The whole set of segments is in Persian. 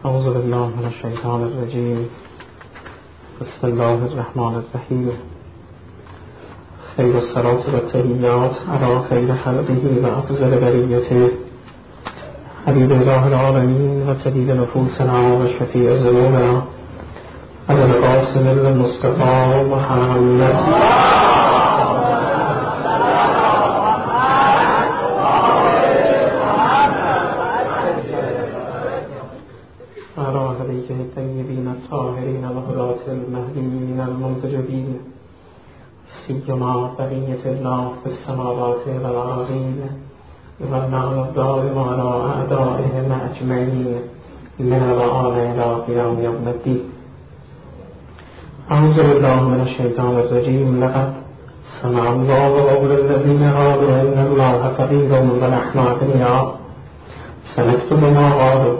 اعوذ بالله من الشیطان الرجیم. بسم الله الرحمن الرحیم. خیر الصلاة و التحیات علی خیر خلقه و افضل بریته حبیب الله العالمین و طبیب نفوسنا و شفیع ذنوبنا ابو القاسم المصطفى محمد الطيبين الطاهرين وهداة المهديين المنتجبين سيما بقية الله في السماوات والأراضين والنعم الدائم على أعدائهم أجمعين من الآن إلى يوم الدين. أعوذ بالله من الشيطان الرجيم. لقد سمع الله قول الذين قالوا إن الله فقير ونحن أغنياء سنكتب ما قالوا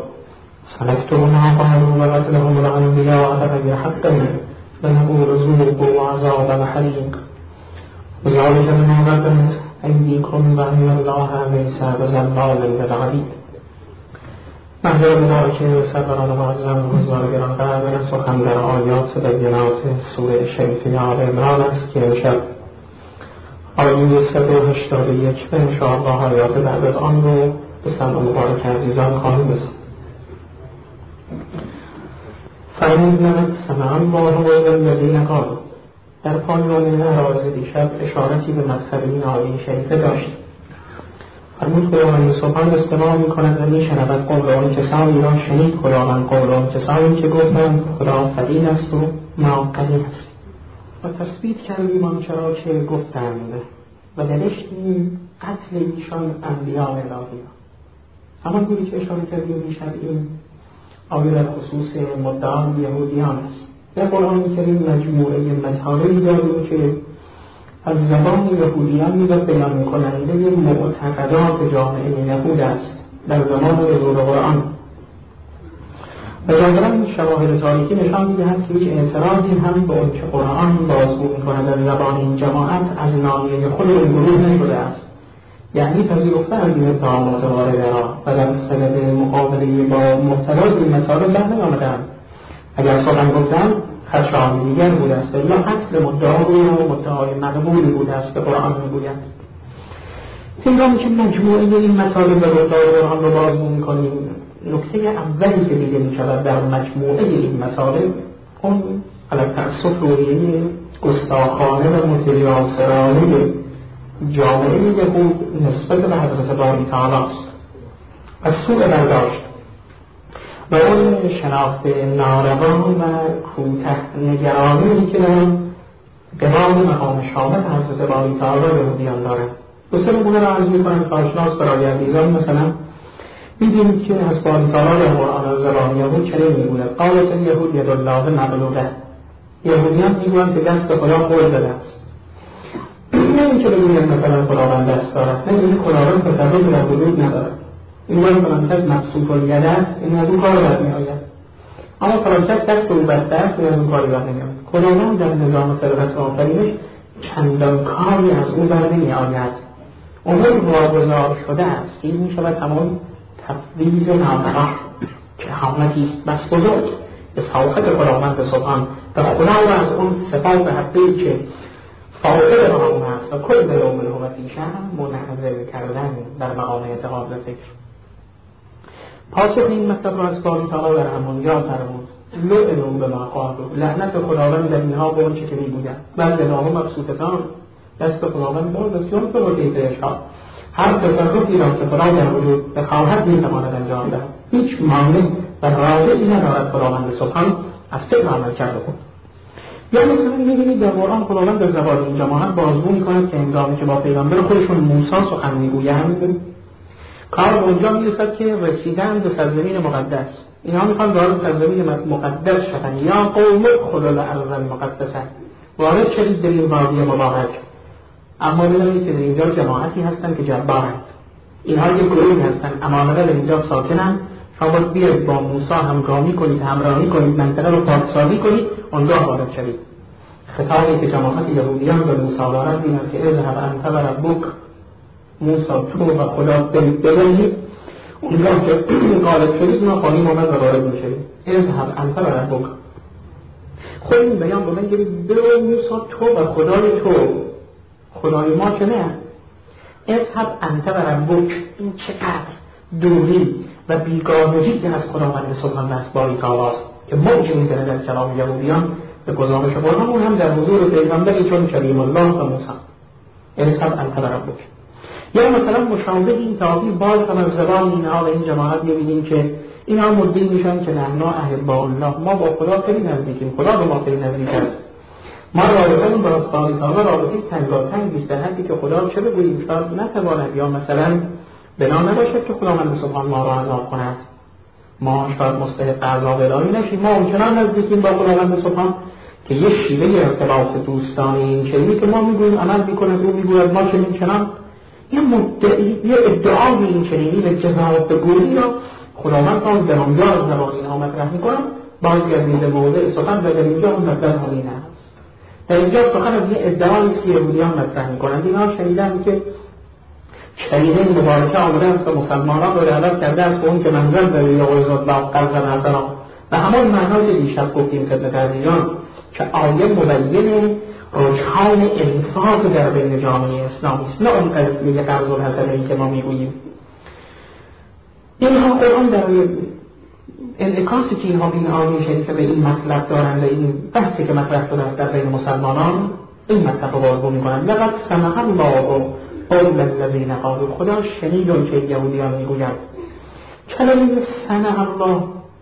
وقتلهم الأنبياء بغير حق ونقول ذوقوا عذاب الحريق وذلك بما قدمت أيديكم وأن الله ليس بظلام للعبيد. محضر مبارکه سروران معظم حضار گرانقدر سخن در آیات بینات سوره شریفه آل عمران است که امشب آیه 181 و انشاءالله آیات بعد از آن رو به سمع مبارک عزیزان خواهیم رسید. فإن سمع الله قول الذين قالوا. در پایان عرایض دیشب اشارتی به مطلب این آیه شریفه داشت. فرمود خداوند سبحان استماع می‌کند و می‌شنود قول آن کسانی را شنید خداوند قول آن کسانی که گفتند خدا فقیر است و ما غنی است و تثبیت کردیم آنچه را که گفتند و نوشتیم قتل ایشان انبیاء الهی. همانگونه که اشاره کردیم دیشب این آیه در خصوص مدعای یهودیان است. در قرآن کریم مجموعه مطالبی داریم که از زبان یهودیان و بیان کننده معتقدات جامعه یهود است در زمان نزول قرآن. و ظاهراً شواهد تاریخی نشان می‌دهد که اعتراضی هم به آنچه قرآن بازگو می‌کند در زبان این جماعت از ناحیه خود این گروه نشده است. یعنی پذیرفتن این اتهامات وارده را و در سند مقابله با محتوای این مطالب در نیامده‌اند. اگر سخن گفتند خدشه‌های دیگر بوده است یا اصل مدعای و مدعای مقبولی بوده است که قرآن میگوید. هنگامی که مجموعه این مطالب و گفتار قرآن را بازگو می‌کنیم، نکته اولی که دیده می‌شود در مجموعه این مطالب اون علی تأسف روحیه گستاخانه و متجاسرانه جامعه یهود نسبت به حضرت باری تعالی است. از سوء برداشت و اون شناخت ناروا و کوته نگرانی که در قبال مقام شامل حضرت باری تعالی یهودیان دارند. دو سه نمونه را عرض می‌کنم که آشناست برای عزیزان. مثلا می‌بینیم که از باری تعالی در قرآن از زبان یهود چنین می‌گوید قالت الیهود ید الله مغلوبه. یهودیان می‌گویند که دست خدا قل زده است. نه اینکه بگوید مثلا خداوند دست دارد، نه اینکه خداوند تصرف در وجود ندارد. این باید فلانکس مبسوط الید است، این از اون کار بر میآید. اما فلانکس دست او بسته است، این از اون کاری بر نمیآید. خداوند در نظام خلقت آفرینش چندان کاری از او بر نمیآید. امور واگذار شده است. این میشود همون تفویض ناقص که حامتی است بس بزرگ به ساخت خداوند سبحان و خدا را از اون صفات حقیقی که فاقد را اون هست و کل به رومن هو فیشه منحضر کردن در مقام اعتقاد و فکر. پاسخ این مطلب را از باری تعالی در همونجا فرمود لعنوا بما قالوا. لعنت خداوند در اینها به آنچه که میگویند. بل یداه مبسوطتان. دست خداوند باز است که به کیف یشاء. هر تصرفی را که خدا در وجود بخواهد میتواند انجام دهد. هیچ مانع و رادعی ندارد خداوند سبحان از فعل عمل کرده خود. یا مثلا می‌بینید در قرآن خداوند در زبان این جماعت بازگو می‌کند که هنگامی که با پیغمبر خودشون موسی سخن می‌گویند کار به اونجا می‌رسد که رسیدن به سرزمین مقدس. اینها می‌خوان وارد سرزمین مقدس شوند. یا قوم ادخلوا الارض المقدسه. وارد شدید در این وادی مبارک. اما بدانید که در اینجا جماعتی هستند که جبارند. اینها یک گروهی هستند امانه در اینجا ساکنند. شما باید بیایید با موسی همگامی کنید، همراهی کنید، منطقه رو پاکسازی کنید، آنگاه وارد شوید. خطابی که جماعت یهودیان به موسی دارند این است که اذهب انت و ربک موسی تو و خدا ببینید. اونجا که غالب شدید ما خانیم آمد و وارد میشدیم اذهب انت و ربک. خود این بیان به من گرید برو موسی تو و خدای تو، خدای ما که نه. اذهب انت و ربک، این چقدر دوری و بیگانگی که از خداوند سبحانه است باری تعالیست که موجی میزنه در کلام یهودیان به گزارش قرآن، اون هم در حضور پیغمبری چون کلیم الله و موسی. اذهب انت و ربک. یا مثلا مشابه این تعبیر باز هم از زبان اینها و این جماعت می‌بینیم که اینها مدعی میشن که نحنا احباء الله، ما با خدا خیلی نزدیکیم، خدا به ما خیلی نزدیک است، ما رابطمون با باری تعالی رابطه تنگاتنگی است، در حدی که خدا چه بگوییم شاید نتواند، یا مثلا بنا نباشد که خداوند سبحان ما را عذاب کند، ما شاید مستحق عذاب الهی نشیم، ما اونچنان نزدیکیم با خداوند سبحان که یه شیوه ارتباط دوستانه این چیزی که ما میگوییم عمل میکنه او میگوید ما چنین یه مدعی یه ادعای این چنینی به جزاوت گویی را خداوند تا در آنجا از زبان اینها مطرح میکنم، بازگردید به موضع سخن و در اینجا اون مطرح همین است. در اینجا سخن از یه ادعایی است که یهودیان مطرح میکنند. اینها شنیدن که شریعه مبارکه آمده است و مسلمانان را دعوت کرده است به اون که منزل به یعوذ الله قلب نظرا و همان معنای که دیشب گفتیم خدمت عزیزان که آیه مبین رجحان انفاق در بین جامعه اسلامی است، نه اون قضیه قرض الحسنه که ما میگوییم. اینها قرآن در انعکاسی که اینها این آیه شریفه به این مطلب دارند و این بحثی که مطرح شده است در بین مسلمانان این مطلب رو بازگو میکنند. لقد سمع الله قول الذین قالوا، خدا شنید اون چه یهودیان میگویند. کلمه سمع الله،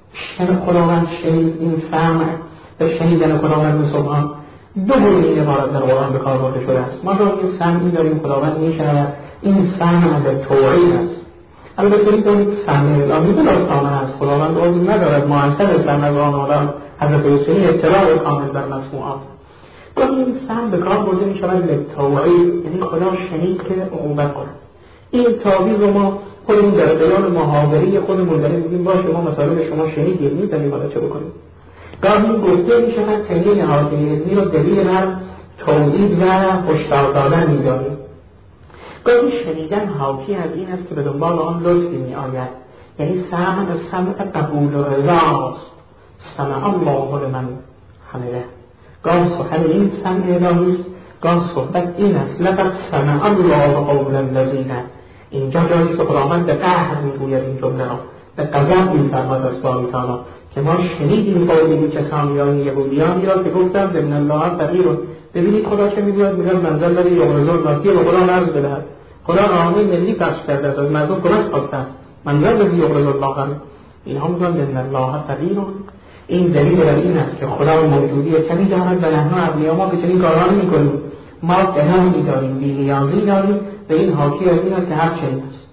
خداوند شنید، این سمع و شنیدن خداوند سبحان دو گونه عبارت در قرآن به کار برده شده است. ما داریم سمعی داریم خداوند میشنود، این سمع به توعید است. البته می‌دونید سمع الهی بلا سامع است، خداوند عضو ندارد معاصر سمع و آن حضرت حسینی اطلاع کامل بر مسموعات. گاهی این سمع به کار برده میشود به توعید، یعنی خدا شنید که عقوبت کند. این تعبیر رو ما خودمون در بیان محاوری خودمون داریم میگیم باشه ما مثلا شما شنیدید می‌دونید حالا چه بکنیم. گاهی گفته میشود تنین نهادی علمی رو دلیل بر توحید و هشدار دادن می‌دانیم. گاهی شنیدن حاکی از این است که به دنبال آن لطفی می‌آید، یعنی سمع قبول و رضاست، سمع الله لمن حمده. گاه سخن این سمع الهی است، گاه صحبت این است لقد سمع الله قول الذین، اینجا جایی که خداوند به قهر میگوید این جمله را، به غضب می‌فرماید از باری تعالی که ما شنیدیم قولی کسانیان یهودیانی را که گفتند ان الله فقیر. ببینید خدا چه میگوید، میگه منزل داره یعوذ الله به خدا نرز بدهد. خدا راهنمای ملی پخش کرده است، از مردم کمک خواسته است، منزل داره یعوذ الله هم. اینها میگن ان الله فقیر. این دلیل بر این است که خدا موجودی کمی دارد و نحن ابنیاء ما که چنین کارها نمی‌کنیم، ما قهری داریم، بی‌نیازی داریم و این حاکی از این است که هر چنین است.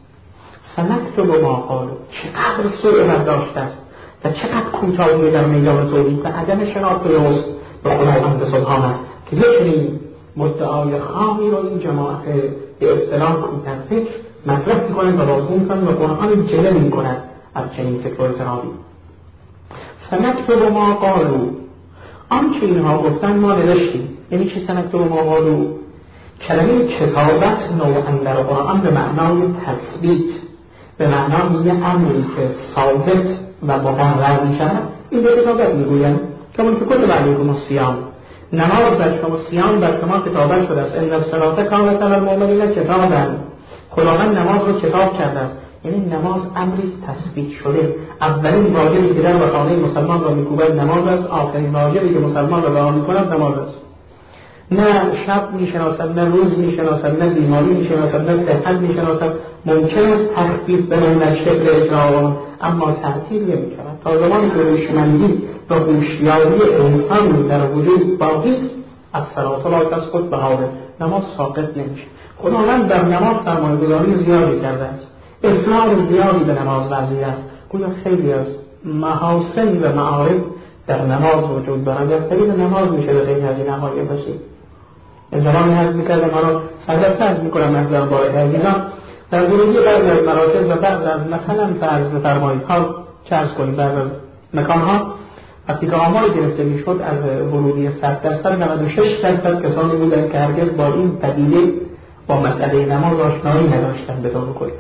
سنکتب ما قالوا، چقدر سوء برداشت است و چقدر کوتاهی در میدان توحید و عدم شناخت درست به خداوند سبحان است که یه چنین مدعای خامی رو این جماعت به اصطلاح کوتاه‌فکر مطرح می‌کنند و بازگو می‌کنند و قرآن جلوه می‌کند از چنین فکر و اعتراضی. سنکتب ما قالوا، آنچه اینها گفتن ما نوشتیم. یعنی چی سنکتب ما قالوا؟ کلمه کتابت نوعاً در قرآن به معنای تثبیت، به معنای یه امری که ثابت و مقرر می‌شود، این به کتابت میگویند. کمان که کل علیکم الصیام، نماز بر شما، صیام بر شما کتابت شده است. ان الصلاة کانت علی المؤمنین کتابا، خداوند نماز رو کتاب کرده است. یعنی نماز امری تثبیت شده. اولین واجبی که در خانه مسلمان را می‌کوبد نماز است، آخرین واجبی که مسلمان را رها می‌کند نماز است. نه شب میشناسد، نه روز میشناسد، نه بیماری میشناسد، نه صحت میشناسد. ممکن است تخفیف بنامد شکل اجرا، اما تعطیل نمی‌شود. تا زمانی که هوشمندی و هوشیاری انسان در وجود باقی است، از صلات لا تسقط بهاده، نماز ساقط نمیشه. خداوند در نماز سرمایه‌گذاری زیادی کرده است، اصرار زیادی به نماز ورزیده است. گویا خیلی از محاسن و معارف در نماز وجود دارد. از طریق نماز میشه به غیر از این حقایق باشید. از زمانی هست میکردم حالا صدفت هست میکنم از درباره عزیزان در ورودی بعض از مراکز و بعض از مثلا فرض بفرمایید ها چه ارز کنیم بعض از مکانها وقتی که آمار گرفته میشد از ورودی 100% 96% کسانی بودن که هرگز با این پدیده با مسئله نماز آشنایی نداشتن به طور کلی.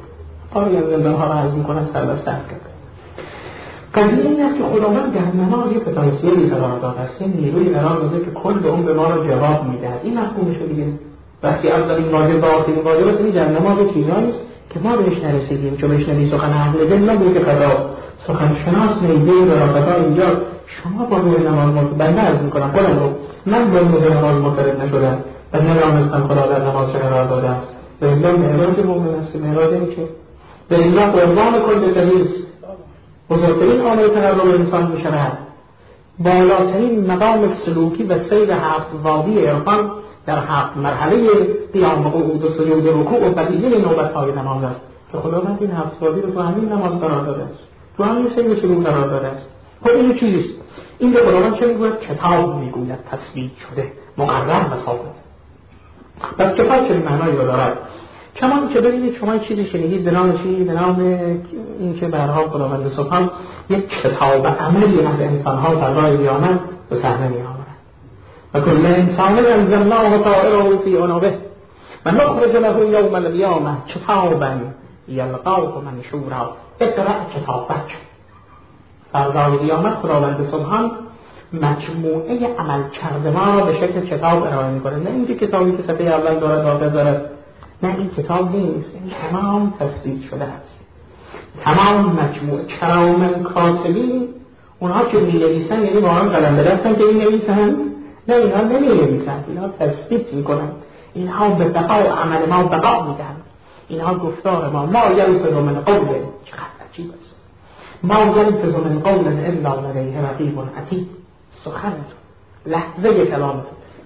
آیا زندان‌ها را عرض می‌کنم سر به سر کرد. قضیه این است که خداوند در نماز یک پتانسیلی قرار داده است، این نیروی قرار داده که کل اون به ما را جواب می‌دهد. این مفهومشه دیگه. وقتی اولین واجب با آخرین واجب است، این در نماز چیزایی است که ما بهش نرسیدیم. چون بشنوی سخن اهل دل نبود که خداست، سخن شناس نیده و خدا اینجا. شما با روی نماز بنده عرض می‌کنم خودم رو، من با روی نماز مطلب نشدم و نمی‌دانستم خدا در نماز چه قرار داده است. به اینجا معراج مومن است، معراج میشه به اینجا قربان کل تمیز بزرگترین عامل تقرب انسان می‌شود. بالاترین مقام سلوکی و سیر هفت وادی عرفان در هفت مرحله قیام و قعود و سجود و رکوع و بقیه نوبت‌های نماز است که خداوند این هفت وادی رو تو همین نماز قرار داده است، تو همین سیر سلوک قرار داده است. خب این چیزیست. این به خداوند چه میگوید؟ کتاب میگوید، تثبیت شده، مقرر و ثابت. پس کتاب چه معنایی رو دارد؟ کمان که ببینید شما چیزی شنیدید به نام چی؟ به نام این که به هر حال خداوند سبحان یک کتاب عملی از انسان‌ها در راه قیامت به صحنه می‌آورد. و کل انسان انزلناه طائره فی عنقه و نخرج له یوم القیامة کتابا یلقاه منشورا اقرأ کتابک. فردا قیامت خداوند سبحان مجموعه عمل کرده ما را به شکل کتاب ارائه می‌کنه. نه اینکه کتابی که صفحه اول دارد آخر دارد، نه این کتاب نیست، این تمام تثبیت شده است. تمام مجموعه کرام کاتبین، اونها که می‌نویسن یعنی واقعا قلم به دستن که می‌نویسن؟ نه، اینها نمی‌نویسن، اینها تثبیت می‌کنن. اینها به بقای عمل ما بقا میدن. اینها گفتار ما یلفظ من قول، چقدر عجیب است، ما یلفظ من قول الا لدیه رقیب عتید. سخن لحظه کلامت،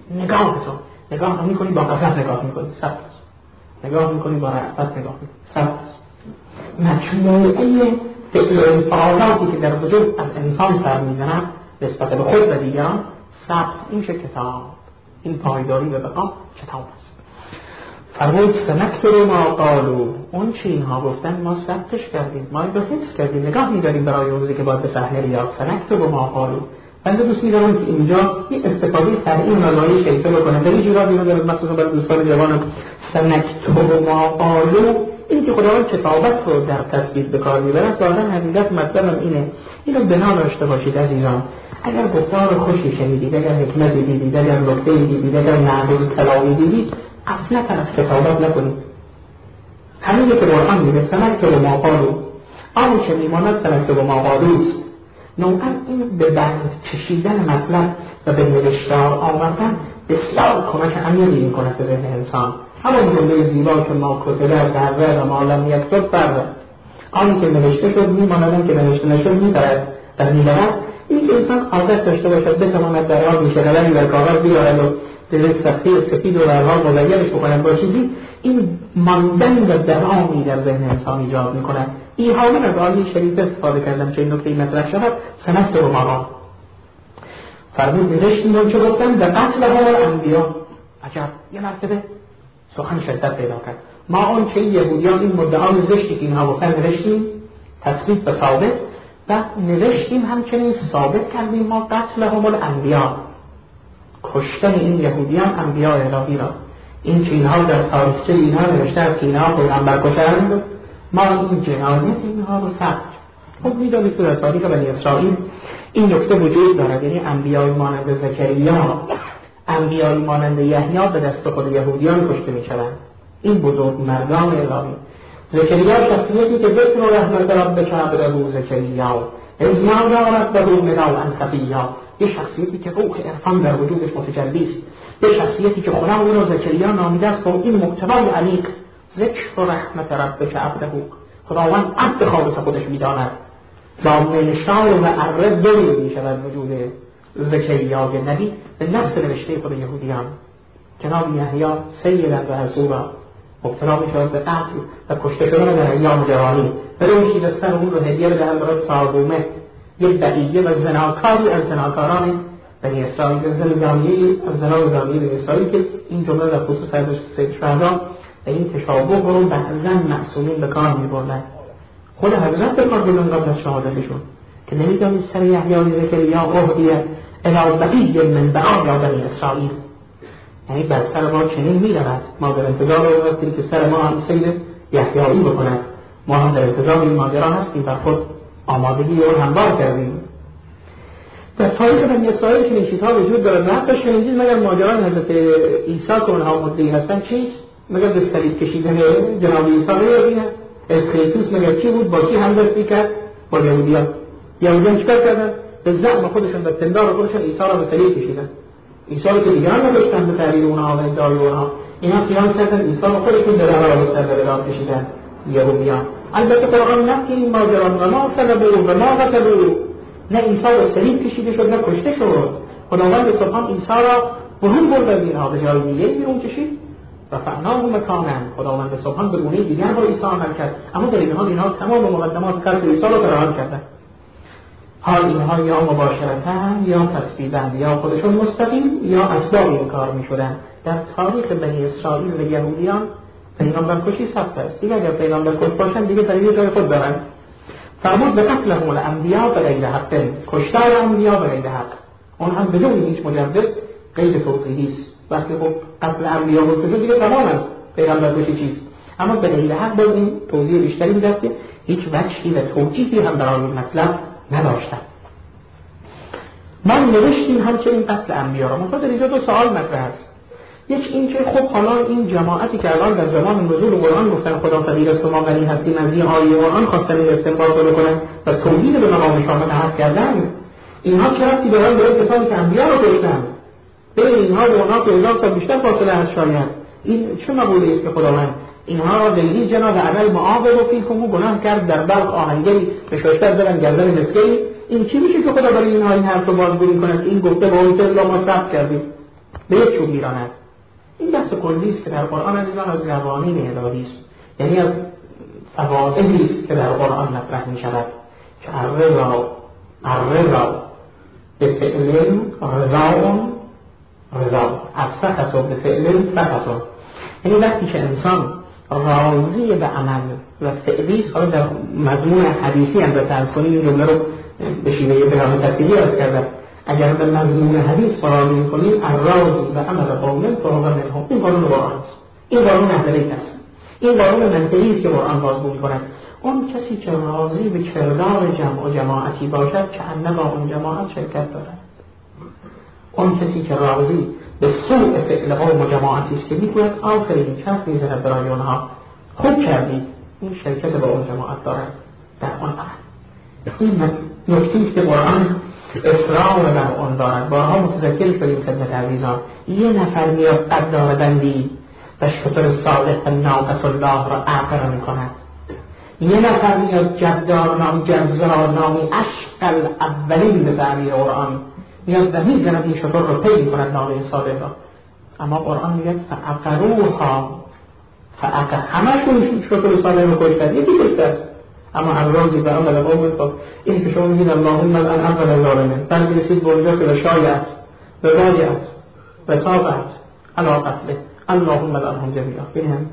نگاه می‌کنی با قصد نگاه می‌کنی، ثبت نگاه می‌کنی با رأفت نگاه می‌کنی، ثبت مجموعه فعل و انفعالاتی که در وجود از انسان سر می‌زند نسبت به خود و دیگران ثبت. این چه کتاب، این پایداری و بقا کتاب است. فرمود سنکتب ما قالوا، اون چی اینها گفتن ما ثبتش کردیم، ما اینو حفظ کردیم، نگاه می‌داریم برای اون روزی که باید به صحنه بیاد. سنکتب ما قالوا، بنده دوست می‌دارم که اینجا یه استفاده فرعی معنای شیفه بکنه. در این جورا دیگه در مخصوصا برای دوستان جوانم سنکتب ما قالوا، این که خداوند کتابت رو در تثبیت به کار می‌برد، ظاهراً حقیقت مطلبم اینه. اینو بنا داشته باشید عزیزان. اگر گفتار خوشی شنیدید، اگر حکمتی دیدید، اگر نکته‌ای دیدید، اگر نحوه کلامی دیدید، اصلا از کتابت نکنید. همین که قرآن میگه سنکتب ما قالوا، آنچه میماند سنکتب ما قالوا است. نوعاً این به بند کشیدن مطلب و به نوشتار آوردن بسیار کمک عمیقی می‌کند به ذهن انسان. همون جمله زیبا که ما کتبه در و ما لم یکتب فرد، آنی که نوشته شد میماند، که نوشته نشد میبرد در میبرد. این که انسان عادت داشته باشد بتواند در حال میشغلنی در کاغذ بیارد و در صفحه سفید و در حال مزینش بکند با چیزی، این ماندن و دوامی در ذهن انسان ایجاد میکند. این حالا از آیه شریف استفاده کردم چه این نکته مطرح شود. سنکتب ما قالوا، فرمود نوشتیم اون چه گفتن در قتل انبیا. عجب، یه مرتبه سخن شدت پیدا کرد. ما اون چه یهودیان این مدعا زشتی که اینها گفتن نوشتیم، تثبیت و ثابت، و نوشتیم همچنین ثابت کردیم ما قتلهم الانبیا، کشتن این یهودیان انبیاء الهی را. این که اینها در تاریخچه اینها نوشته است که اینها پیغمبر کشتند، ما این جنایت اینها رو ثبت. خب می‌دانید که در تاریخ بنی اسرائیل این نکته وجود دارد، یعنی انبیاء مانند زکریا، انبیاء مانند یحیی به دست خود یهودیان کشته می‌شوند. این بزرگ مردان الهی. زکریا شخصیتی که ذکر رحمت ربک عبده زکریا اذ نادى ربه نداء خفیا، یه شخصیتی که روح عرفان در وجودش متجلی است، یه شخصیتی که خدا او را زکریا نامیده است با این محتوای عمیق، ذکر رحمت ربک عبده. خداوند عبد خالص خودش می‌داند، با منشار و عرض دلیل می‌شود وجود زکریا نبی به نفس نوشته خود یهودیان. جناب یحیی سیدا و حصورا مبتلا می‌شود به قتل و کشته شدن در ایام جوانی. بروشید از سر اون رو هدیه بدهند برای ساربومه، یک بقیه و زناکاری از زناکاران بنی اسرائیل، زنی بنی اسرائیل، که این جمله در خصوص سید شهدا و این تشابه رو بعضاً معصومین به کار می‌بردند. خود حضرت به کار بردن قبل از شهادتشون که نمی‌دانید سر یحیی زکریا اهدیه الی بقیه من بقایا بنی اسرائیل، یعنی بر سر ما چنین می‌رود، ما در انتظار او هستیم که سر ما هم سید یحیایی بکند. ما هم در انتظار این ماجرا هستیم و خود آمادگی اون هموار کردیم. در تاریخ بنی اسرائیل که این چیزها وجود دارد، نه تا شنیدید مگر ماجرای حضرت عیسی که اونها مدعی هستن چیست؟ مگر به صلیب کشیدن جناب عیسی رو اسکریتوس مگر چی بود؟ با کی همدستی کرد؟ با یهودیان. یهودیان چیکار کردن؟ به زعم خودشون و پندار خودشون عیسی را به صلیب کشیدن. عیسی رو که دیگران نداشتن به تعبیر اونها و ادعای اونها، اینا خیال کردن عیسی رو خودشون در راه سر کشیدن یهودیان. البته قرآن نفی این ماجرا و ما صلبوه و ما قتلوه، نه عیسی به صلیب کشیده شد نه کشته شد. خداوند سبحان عیسی را برون برد از اینها، به جای دیگه بیرون کشید و رفعناه مکانا. خداوند سبحان به گونه دیگر با عیسی عمل کرد، اما در این حال اینها تمام مقدمات قلب عیسی را فراهم کردند. حال اینها یا مباشرتاً یا تثبیتاً، یا خودشون مستقیم یا اسباب این کار می‌شدند. در تاریخ بنی اسرائیل و یهودیان پیغمبر کشی ثبت است. دیگه اگر پیغمبر کش باشن دیگه در یه جای خود دارن. فرمود به قتلهم الانبیاء بغیر حق، کشتار انبیاء بغیر حق، اون هم بدون هیچ مجوز غیر توضیحی است. وقتی خب قتل انبیاء بود دیگه تمام است، پیغمبر کشی چیست. اما بغیر حق باز این توضیح بیشتری می‌داد که هیچ وجهی و توجیهی هم برای این مطلب نداشتن. ما نوشتیم همچنین قتل انبیاء را. منتها در اینجا دو سوال مطرح است. یک این که خب حالا این جماعتی که الان در زمان نزول قرآن گفتن خدا فقیر است و ما غنی هستیم، از این آیه قرآن خواستن این استنباط رو بکنن و توحید به مقام حق کردن، اینها چه ربطی دارن به کسانی که انبیاء رو کشتن؟ بین اینها و اونها که 1000 سال بیشتر فاصله هست شاید. این چه مقوله است که خداوند اینها را لیلی جناب عمل معاقب و فیکم گناه کرد، در بلخ آهنگری به ششتر زدن گردن مسکین. این چی میشه که خدا برای اینها این حرف رو بازگویی کند؟ این گفته با اون که ما ثبت کردیم به یک چوب میراند. این بحث کلی است که در قرآن عزیزان از قوانین الهی است، یعنی از فواعدی است که در قرآن مطرح می شود که الرضا به فعل رضا، از سخط و به فعل سخط. یعنی وقتی که انسان راضی به عمل و فعلی است، حالا در مضمون حدیثی هم به فرض کنید این جمله رو به شیوه بیان تفصیلی عرض کردم، اگر به مضمون حدیث فرا می‌کنید الراضی به عمل قوم فهو منهم، این قانون قرآن است، این قانون اهل بیت است، این قانون منطقی است که قرآن بازگو می‌کند. اون کسی که راضی به کردار جمع و جماعتی باشد که انما اون جماعت شرکت دارد. اون کسی که راضی به سوء فعل قوم و جماعتی است که میگوید آخرین کف میزند برای اونها خوب کردید، این شرکت با اون جماعت دارد در آن عمل. این نکته است که قرآن اصرار بر آن دارد. بارها متذکر شدیم خدمت عزیزان، یه نفر میاد قدار بندی و شطر صالح ناقص الله را اعقر میکند، یه نفر میاد جدار نام جزار نامی اشقل اولین به تعبیر قرآن میاد و میزند این شطر رو پی میکند نامی صالح را. اما قرآن میگه فعقروها، همشون شطر صالح رو کشتن، یکی کشته است. اما الراضی به عمل قوم، این که شما میگید اللهم الان اول ظالمه بعد رسید به اونجا که شایعت و واجعت و تابعت علا قتله اللهم الانهم جمیعا. ببینم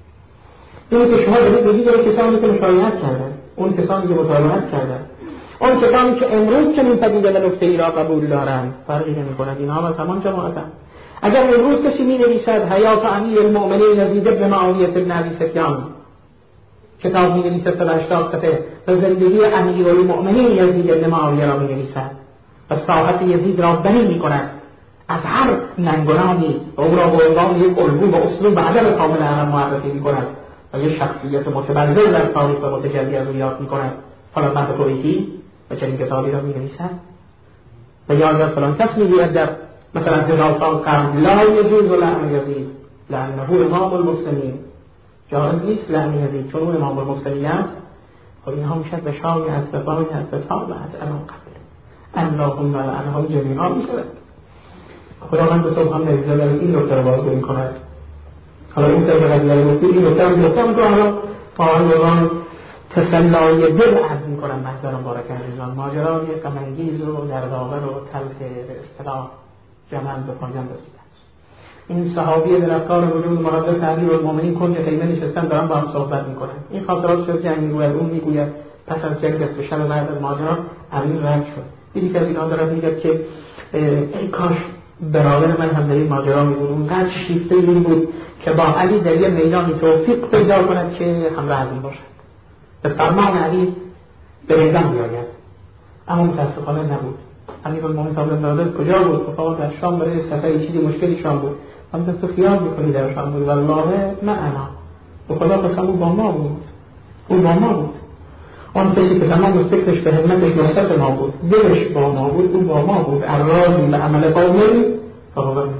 این که شما بگید اون کسانی که مشایعت کردن، اون کسانی که مطالعات کردن، اون کسانی که امروز چنین پدیده و نکته ای را قبول دارند، فرقی نمی‌کند، اینها هم تمام جماعتند. اگر امروز کسی می‌نویسد حیات امیر المؤمنین یزید بن معاویه بن ابی سفیان، کتاب می‌نویسد 180 صفحه و زندگی امیرالمؤمنین یزید بن معاویه را می‌نویسد و ساحت یزید را بنی می‌کند، از هر ننگونانی او را به عنوان یک الگو و اسلوب عدم کامل عرب معرفی می‌کند و یک شخصیت متبلور در تاریخ و متجلی از او یاد می‌کند. حالا من به توییتی و چنین کتابی را می‌نویسد و یا فلان کس می‌گوید در مثلا 1000 سال قبل لا یجوز لعن یزید لعنه امام المسلمین، جایز نیست لعن یزید چون او امام المسلمین است. خب اینها میشد به شایعت و باید و تابعت علا قتل اللهم لعنهم جمیعا میشود. خداوند سبحان نویزه در این نکته رو بازگویی کند. حالا این طبقه قدیه گفتی این نکته رو گفتم که حالا فاهمگان تسلای دل عرض میکنم محضر مبارک عزیزان، ماجرای غم‌انگیز و دردآور و تلخ به اصطلاح جمل به پایان رسیده است. این صحابی دلفکار وجود مقدس امیرالمؤمنین کنج خیمه نشستن دارن با هم صحبت میکنن. این خاطرات شد که میگوید اون میگوید پس از جنگ اسپشال بعد از ماجرا امیر رد شد. دیدی که از اینا دارد میگه که ای کاش برادر من هم در این ماجرا میبود، اونقدر شیفته این بود که با علی در یه میدانی توفیق پیدا کند که همراه از این باشد. به فرمان علی به میدان بیاید، اما متاسفانه نبود. امیرالمومنین ابن ابی کجا بود؟ فقط در شام برای سفری چیزی مشکلی شام بود. اما تو خیال می‌کنی در شام بود، والله معنا به خدا قسم او با ما بود. او با ما بود. آن کسی که تمام فکرش به همتش نسبت ما بود، دلش با ما بود، او با ما بود. الرازی به عمل قومی فهو منهم.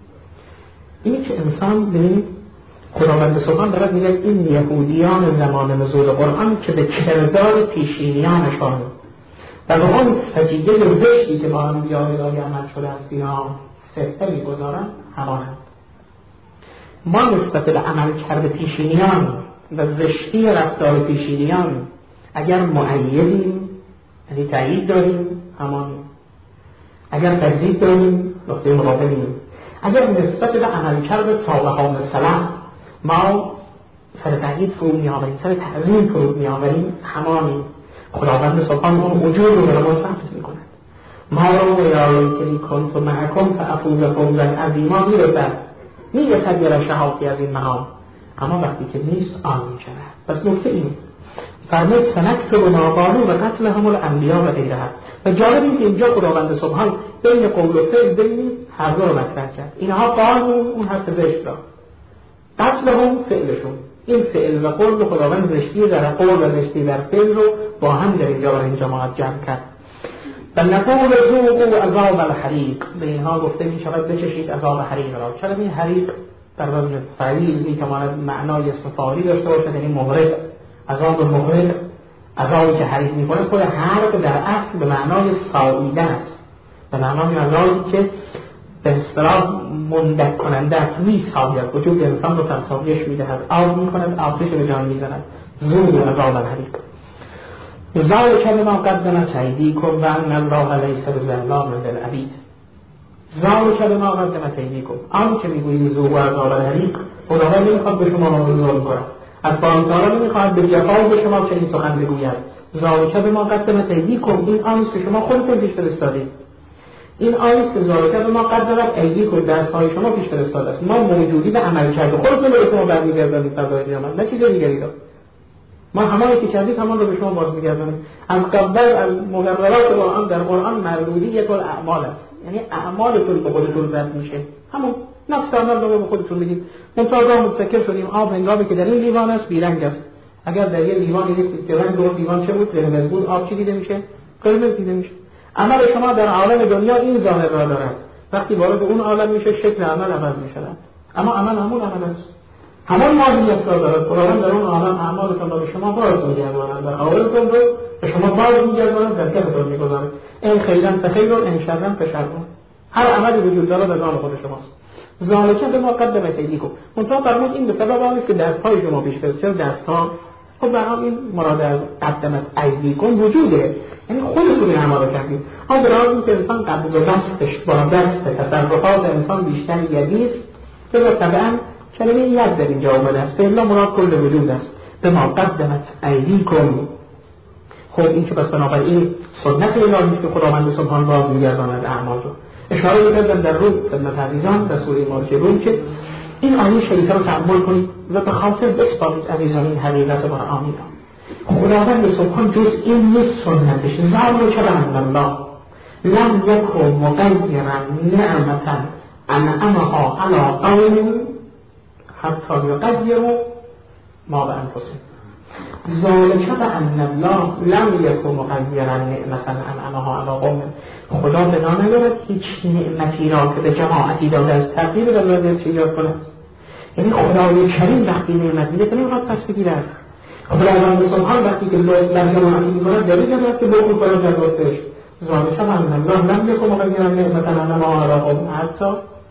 این که انسان ببینید خداوند سبحان دارد میگه این یهودیان زمان نزول قرآن که به کردار پیشینیانشان و به اون سجیده زشتی که با هم جاهلای عمل شده است اینا سفته میگذارن همانند. ما نسبت به عمل کرده پیشینیان و زشتی رفتار پیشینیان اگر مؤیدیم یعنی تایید داریم همانیم، اگر تکذیب داریم نقطه مقابلیم. اگر نسبت به عمل کرده سابقان سلام ما سر تایید فرو می‌آوریم، سر تعظیم فرو می‌آوریم همانیم. خداوند سبحان اون وجود رو به ما ثابت می‌کند. ما رو یاری که کنت معکم فافوز فوزا عظیما میرسد یا شهادتی از این مقام، اما وقتی که نیست آن می‌شود. پس نکته این فرمود سنکتب ما قالوا و قتلهم الانبیاء و غیرها. و جالب این که اینجا خداوند سبحان بین قول و فعل بین هر دو رو مطرح کرد. اینها قالوا اون حرف زشت را، قتلهم فعلشون، این فعل و قول رو خداوند زشتی در قول و زشتی در فعل رو با هم در اینجا برای این جماعت جمع کرد. و نقول ذوقوا عذاب الحریق، به اینها گفته می شود بچشید عذاب حریق را. چرا این حریق در وزن فعیل می تواند معنای اسم فاعلی داشته باشد، یعنی مغرق، عذاب مغرق، عذابی که حریق می کند. خود حرق در اصل به معنای ساییده است، به معنای عذابی که به اصطلاح مندک کننده است، می ساید وجود انسان رو تساویش می دهد، آب می کند، آتش به جان می زند. ذوقوا عذاب الحریق ذلک بما قدمت ایدیکم و ان الله لیس بظلام للعبید. ذلک بما قدمت ایدیکم، آن که میگویید ذوقوا عذاب الحریق، خداوند نمیخواد به شما ظلم کند، از باری تعالی نمیخواد به جفا به شما چنین سخن بگوید. ذلک بما قدمت ایدیکم، این آنست که شما خودتون پیش فرستادید. این آیه ذالک بما قدمت ایدیکم، دستهای شما پیش فرستاده است. ما موجودی به عمل کرده خودتون به شما برمیگردانید فضای قیامت، نه چیز دیگری را. ما همانی که کردید همان رو به شما باز میگردانیم. از قبل از مقررات قرآن در قرآن مردودیت الاعمال است، یعنی اعمالتون به خودتون رد میشه، همون نفس عمل رو به خودتون میگید. منتها متذکر شدیم آب هنگامی که در این لیوان است بیرنگ است. اگر در یه لیوان دیدید که رنگ اون لیوان چه بود؟ قرمز بود، آب چی دیده میشه؟ قرمز دیده میشه. عمل شما در عالم دنیا این ظاهر را دارد، وقتی وارد اون عالم میشه شکل عمل عوض میشود، اما عمل همون عمل است، همون ماهیت را دارد. خداوند در اون عالم اعمالتان را به شما باز میگرداند، در عالمتون رو به شما باز میگرداند، در کفتون میگذارد. این خیرن فخیر و این شرن فشر. هر عملی وجود دارد از آن خود شماست. ذالک بما قدمت ایدیکم، منتها فرمود این به سبب آن است که دستهای شما پیش فرستاد. دستها خب برای این مراد از قدمت ایدیکم وجوده، یعنی خودتون این اعمال رو کردید. آن در حالی که انسان قبض دستش با دست تصرفات انسان بیشتر یدی است، که طبعا کلمه ید در اینجا آمده است، فعلا مراد کل وجود است. بما قدمت ایدیکم، خب این که پس بنابراین سنت الهی است که خداوند سبحان باز میگرداند اعمال رو. اشاره می‌کردم در روم خدمت عزیزان در سوره مارک روم که این آیه شریفه رو تأمل کنید و به خاطر بسپارید عزیزان این حقیقت قرآنی را. خداوند سبحان جز این نیست سنتش. ذلک بأن الله لم یکن مغیرا نعمة انعمها علی قوم حتی یغیروا ما بأنفسهم. ذلک بأن الله لم یکن مغیرا نعمة انعمها علی قوم. خدا بنا ندارد هیچ نعمتی را که به جماعتی داده از تغییر در وضعیت ایجاد کند. یعنی خدای کریم وقتی نعمت میده که نمیخواد پس بگیرد. خداوند سبحان وقتی که در جماعتی میکند دلیل ندارد که بخور کنند در دوستش. ذالک بأن الله لم یکن مغیرا نعمة انعمها علی قوم حتی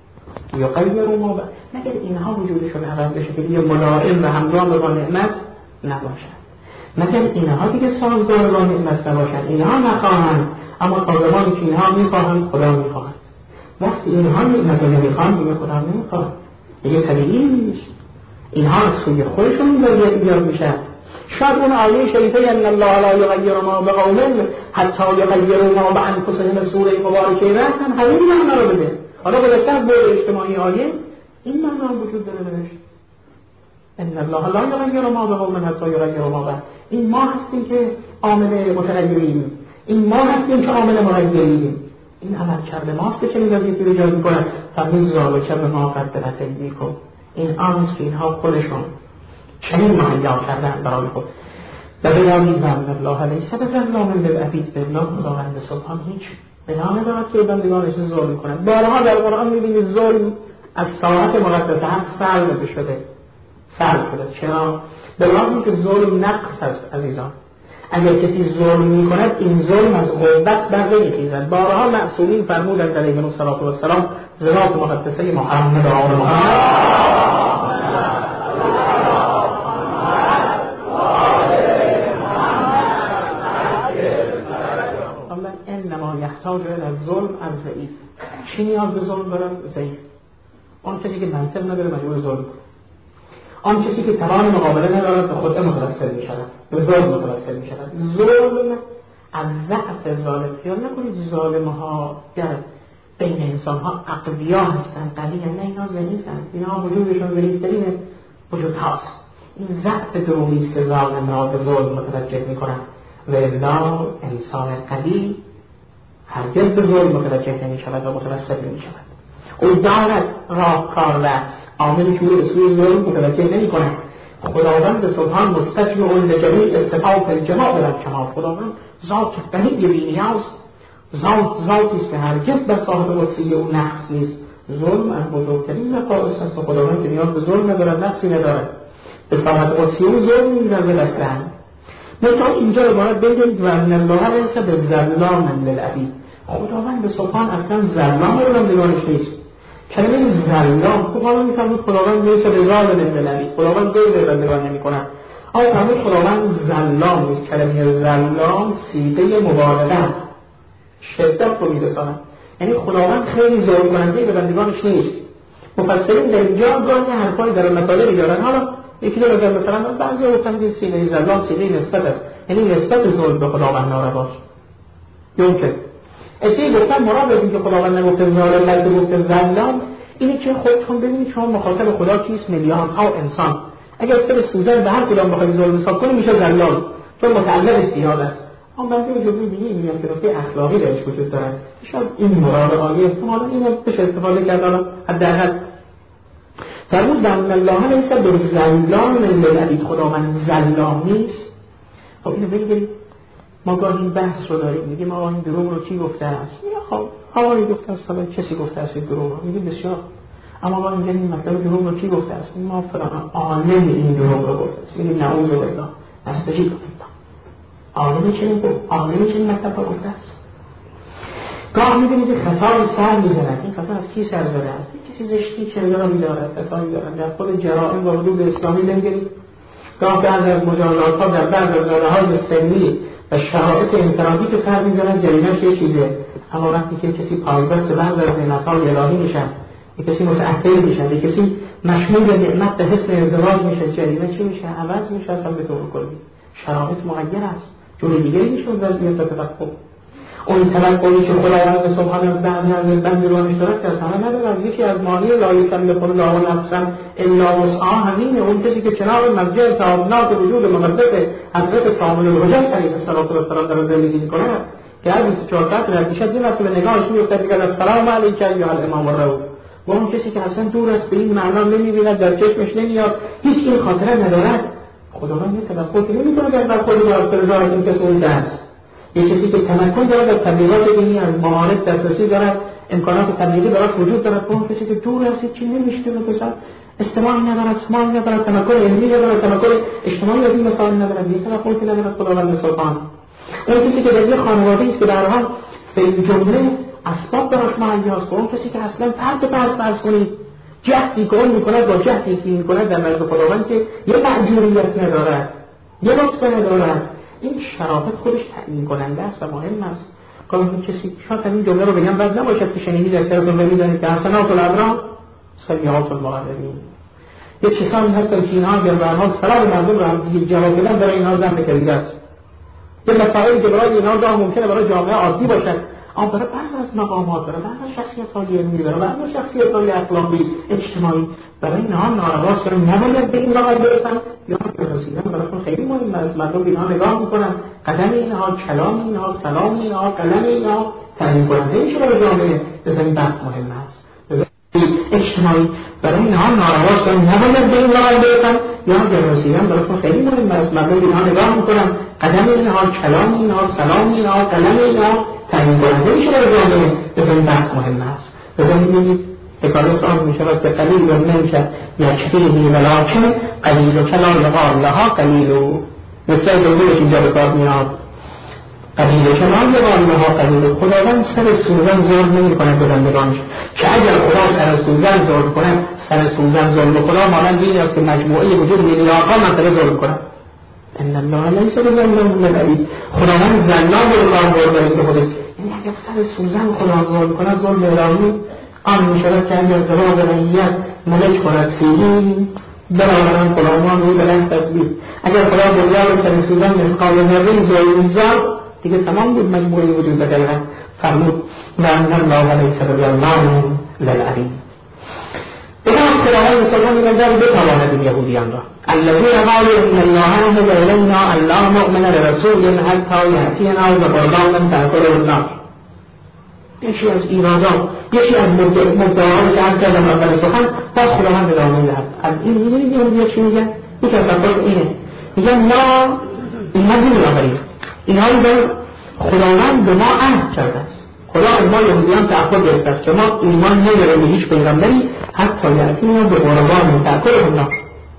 یغیروا ما بأنفسهم. مگر اینها وجودشون عوض بشه که دیگه ملائم و همگام با نعمت نباشند، مگر اینها دیگه سازگار با نعمت نباشند. اینها نخواهند، اما تا زمانی که اینها میخواهند خدا میخواهند. وقتی اینها نعمت رو نمیخواهند دیگه خدا نمیخواهند، دیگه طبیعی نیست. اینها از سوی خودشون ایجاد میشن. شاید اون آیه شریفه ان الله لا یغیر ما بقوم حتی یغیروا ما بانفسهم سوره مبارکه رفتن همین معنا رو بده. حالا گذشته از بعد اجتماعی آیه این معنا وجود داره درش. ان الله لا یغیر ما بقوم حتی یغیروا ما بهم. این ما هستیم که عامل متغیریم، این ما هستیم که عامل مغیریم. این عمل کرده ماست که چنین وضعیتی رو ایجاد می‌کنه. فمن ذالک ما قدمت ایدیکم، این آنست که اینها خودشون چنین مهیا کردن برای خود. و بدانید ان الله لیس بظلام للعبید، بالله خداوند سبحان هیچ بنا ندارد که بندگانش ظلم کنند. بارها در قرآن می‌بینید ظلم از ساعت مقدسه هم سلب شده. چرا؟ به راهی که ظلم نقص است عزیزان. اگر کسی ظلم می‌کند این ظلم از قوت بر وی می‌خیزد. بارها معصومین فرمودند علیهم السلام ذات مقدسه محمد آل محمد انما یحتاج الی الظلم الضعیف. چی نیاز به ظلم دارد؟ ضعیف. آن کسی که منطق نداره مجبور ظلم کنه. آن کسی که توان مقابله ندارد به خود متوسل می‌شود، به ظلم متوسل می‌شود. ظلم از ضعف ظالم. خیال نکنید ظالم‌ها در بین انسان‌ها اقویا هستند، قوی‌اند. نه، اینا ضعیف‌اند. اینا وجودشون ضعیف‌ترین وجود هاست. این ضعف دروغی است که ظالم را به ظلم متوجه می‌کند. و الا انسان قوی هرگز به ظلم متوجه نمی‌شود و متوسل نمی‌شود. او دارد راهکار و عاملی که به سوی ظلم متوجه نمی‌کند. خداوند سبحان مستجمع لجمیع صفات الجمال و الکمال. خداوند ذات غنی بی‌نیاز، ذاتی است که هرگز بر صاحب قدسی او نقص نیست. ظلم از بزرگترین نقائص است و خداوند که نیاز به ظلم ندارد، نقصی ندارد. به صاحب قدسی او ظلم می‌ورزد اصلاً. تا اینجا رو باید بگید و ان الله لیس بظلام للعبید. خداوند سبحان اصلا ظلام رو بندگانش نیست. کلمه ظلام خب حالا می‌فهمید خداوند لیس بظالم للعبید، خداوند غیر بندگان نمی‌کند. اما فهمید خداوند ظلام نیست. کلمه ظلام صیغه مبالغه است، شدت رو می‌رساند. یعنی خداوند خیلی ظلم کننده به بندگانش نیست. مفسرین در اینجا گاهی حرفای در مطالبی دارن. حالا یکی دو نظر مثلا بعضی گفتن که صیغه ظلام صیغه نسبت است، یعنی نسبت ظلم به خداوند نارواست. یمکن ادعای گفتن مراد از اینکه خداوند نگفته ظالم بلکه گفته ظلام، اینی که خودتون ببینید شما مخاطب خدا کیست؟ میلیاردها انسان. اگر سر سوزن به هر کدام بخواید ظلم حساب کنید میشه ظلام، چون متعلق استیاد است. اما بعضی جزئی دیگه میگن که نکته اخلاقی درش وجود داره. شاید این مراد عالی احتمالاً اینو بشه استفاده کرد. حداقل فرمود ان الله لیس بظلام للعبید، خداوند ظلام نیست. خب اینو بگید ما گاهی این بحث رو داریم، میگیم آقا این دروغ رو کی گفته است؟ خب آقای گفته است، حالا کسی گفته است این دروغ رو؟ میگیم بسیار. اما ما میگیم این مطلب دروغ رو کی گفته است؟ ما فلان عالم این دروغ رو گفته است. میگیم نعوذ بالله، نستجیب بالله. عالم چنین گفت، عالم چنین مطلب رو گفته است. گاه می‌بینید خطا سر می‌زنند. این خطا از کی سر زده است؟ کسی زشتی چرایی دارد، خطایی دارد. در خود جرائم و حدود اسلامی نمی‌گیرید. گاه بعضی از مجازات‌ها در بعضی از زاده‌های سنی و شرایط انفرادی که سر می‌زنند جریمه‌اش یه چیزه. اما وقتی که کسی پایبند بعضی از نعمت‌های الهی میشن، کسی متأثر میشن، کسی مشمول نعمت به حسن ازدواج میشه، جریمه چی میشه؟ عوض میشه اصلا به طور کلی. شرایط مغیر است. جور دیگری میشه وضعیت تفکر. اون توقعی که خداوند سبحان از بندگانش دارد که از همه ندارد. یکی از معانی لا یکلف الله نفسا الا وسعها همینه. اون کسی که کنار مسجد تعاملات وجود مقدس حضرت صاحب الحجت علیه السلام در زندگی می‌کنه که هر 24 ساعت در پیشت یه وقت به نگاهش میفته میگه السلام علیک ایها الامام الرؤوف. و اون کسی که اصلا دور است، به این معنا نمی‌بیند، در چشمش نمیاد، هیچ این خاطره ندارد. خداوند یه توقعی نمی‌کنه در خود باسترزار این کسی اون است. یه کسی که تمکن دارد از تبلیغات دینی، از معارف دسترسی دارد، امکانات تبلیغی براش وجود دارد. اون کسی که دور است چی نمی‌شته مثلا استماعی ندارد، سماعی ندارد، تمکن علمی ندارد، تمکن اجتماعی از این مسائل ندارد، یه توقعی ندارد خداوند سبحان. اون کسی که در یه خانواده است که در حال به این جمله اسباب براش مهیاست. اون کسی که اصلا فرض کنید جهدی کار می‌کند با جهدی که می‌کند در نزد خداوند که یه معذوریت ندارد، یه لطف ندارد. این شرافت خودش تعیین کننده است و مهم است. گاهی کسی شاید این جمله رو بگم بعد نباشد که شنیدی در سرتون بمیدانید که حسنات الابرار سیئات المقربین. یه کسانی هستن که اینها اگر به حال سلام مردم رو هم دیگه جواب بدن برای اینها زن بکریده است. یه مسائلی که برای اینها گاه ممکنه برای جامعه عادی باشد برای بعض از مقامات، برای بعض از شخصیت‌های علمی، برای بعض از شخصیت‌های اخلاقی اجتماعی، برای اینها نارواست که نباید به این لغت برسن یا رسیدن براشون خیلی مهم است. مردم اینها نگاه میکنن، قدم اینها، کلام اینها، سلام اینها، قلم اینها تعیین کننده میشه برای جامعه. مثلا این بحث مهم است اجتماعی، برای اینها نارواست که نباید به این لغت برسن یا رسیدن براشون خیلی مهم است. مردم اینها نگاه میکنن، قدم اینها، کلام اینها، سلام اینها، قلم اینها تعیین کننده میشه برای جامعه. مثلا این بحث مهم است. ببینید حکایت آن می شود که قلیل و منکه یکفیهی ولکن قلیل و کلام لقال لها قلیل و مثل دولوش اینجا به کار میاد. قلیل و کلام لقال لها قلیل. خداوند سر سوزن ظلم نمی کنه به بندگانش، که اگر خدا سر سوزن ظلم کنه، سر سوزن ظلم خدا مانند این است که مجموعه وجود میلیاردها منطقه ظلم کنه. ان الله لیس بظلام للعبید. خداوند ظلام به کار برده به خودش. یعنی اگر سر سوزن خدا ظلم کنه، ظلم الهی آن می شود که اگر زبان رعیت ملک کند سیری برآورند غلامان روی بلند تسبیح. اگر خدا بنیاد سر سوزن مثقال ذره ظلم می‌زد دیگه تمام بود مجموعه وجود بدلن. فرمود و ان الله لیس بظلام للعبید. بگم خداوند مسلمان می‌گوید بتواند این یهودیان را الذین قالوا ان الله انزل الینا الله مؤمن برسول حتی یأتینا بقربان تأکله النار. یکی از ایرادات، یکی از مدعاهایی که عرض کردم اول سخن، باز خداوند ادامه می‌دهد. از این می‌بینید یهودی‌ها چی میگن؟ یکی از افراد اینه، میگن ما ایمان نمی‌آوریم. اینها میگن خداوند به ما عهد کرده است. خدا از ما یهودیان تعهد گرفته است که ما ایمان نمی‌آوریم به هیچ پیغمبری حتی یأتینا بقربان تأکله النار.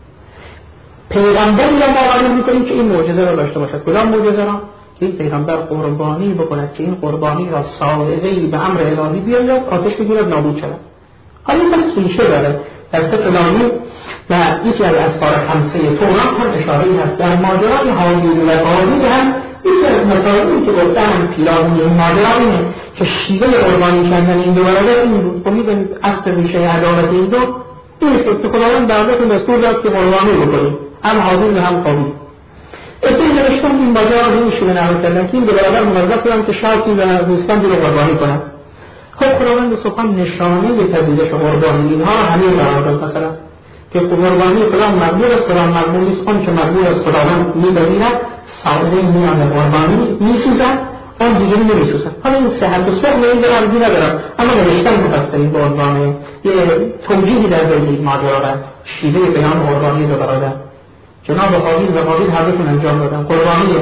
پیغمبری را ما قبول می‌کنیم که این معجزه را داشته باشد. کدام معجزه را؟ این پیغمبر قربانی بکند که این قربانی را صادقه‌ای به امر الهی بیاید، آتش بگیرد نابود شود. حالا این ریشه داره در سفر لاوی و یکی از اسفار خمسه تورات هم اشاره‌ای هست. در ماجرای هابیل و قابیل هم یکی از مسائلی که گفتم پیرامون این ماجرا اینه که شیوه قربانی کردن این دو برادر این بود. می‌دونید اصل ریشه عدالت این دو این است که خداوند برداشت دستور داد که قربانی بکنید، هم هابیل هم قابیل. اتفاقی نوشتم این ماجرا رو نمی‌شه نقل کردن که این دو برادر موظف بودن که شاکی و دوستان رو قربانی کنند. خب خداوند سبحان نشانه پذیرش قربانی اینها رو همین قرار داد، مثلا که قربانی فلان مقبول است، فلان مقبول نیست. آن که مقبول است خداوند می‌پذیرد، سایر میان قربانی می‌سوزد، آن دیگه نمی‌سوزد. حالا این صحت و سقم این رو عرضی ندارم، اما نوشتم مفصلی به عنوان یه توجیهی در ذیل این ماجرا را شیوه بیان قربانی دو برادر. جناب هابیل و قابیل هر دوشون انجام دادن. قربانی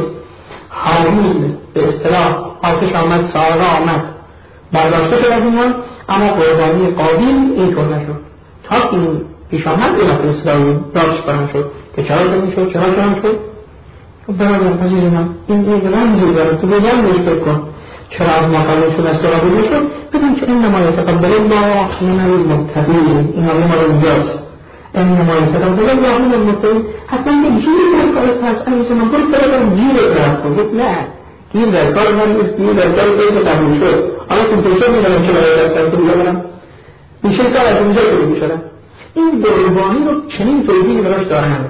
هابیل به اصطلاح آتش آمد، سارا آمد، برداشته شد از اینها، اما قربانی قابیل اینطور نشد. تا این پیش آمد این وقت اسرائیل داشت بران شد که چرا داریم شد، چرا جان شد. برادر پذیر من این رمزی دارد تو بگم نشتر کن چرا از ما قبول شد، از قبول شد. بدون که این نمایت قبل الله من المتقین، این آقای ما رو اینجاست. انما يتقبل الله من المتقين. حتی اینکه گیر در کار پس انیسه من برد برادر گیر درست کن. نه گیر در کار من نیست، گیر در کار که قبول شد. حالا کنترشن میدارم که برای دستم تو بیارم میشه کار از اینجا شروع میشدم. این قربانی رو چنین توضیحی براش دارن.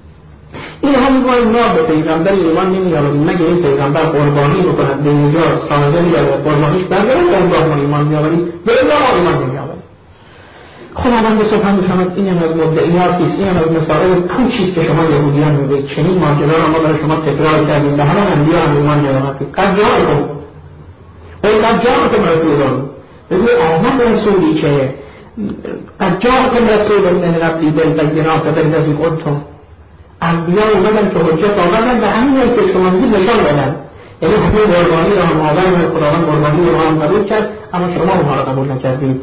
این هم میگوید ما به پیغمبر ایمان نمی‌آوریم مگر این پیغمبر قربانی بکند به اینجا سازه یا قربانیش بردارد که الله ایمان می‌آوریم، به الله ایمان نمی‌آوریم. خداوند سبحانه می‌فرماید این از مدعیاتی است، این از مسائل پوچی است که شما یهودیان میگید. چنین ماجرا را ما برای شما تکرار کردیم، به همه انبیا هم ایمان نیاوردید. قد جاءکم قد جاءکم رسول، بگوی احمد رسولی که قد جاءکم رسول من ربی بالبینات بالذی قلتم. انبیا اومدن که حجت آوردن به همین که شما میگید نشان دادن. یعنی همین قربانی را هم آورد، خداوند قربانی را هم قبول کرد، اما شما اونها را قبول نکردید.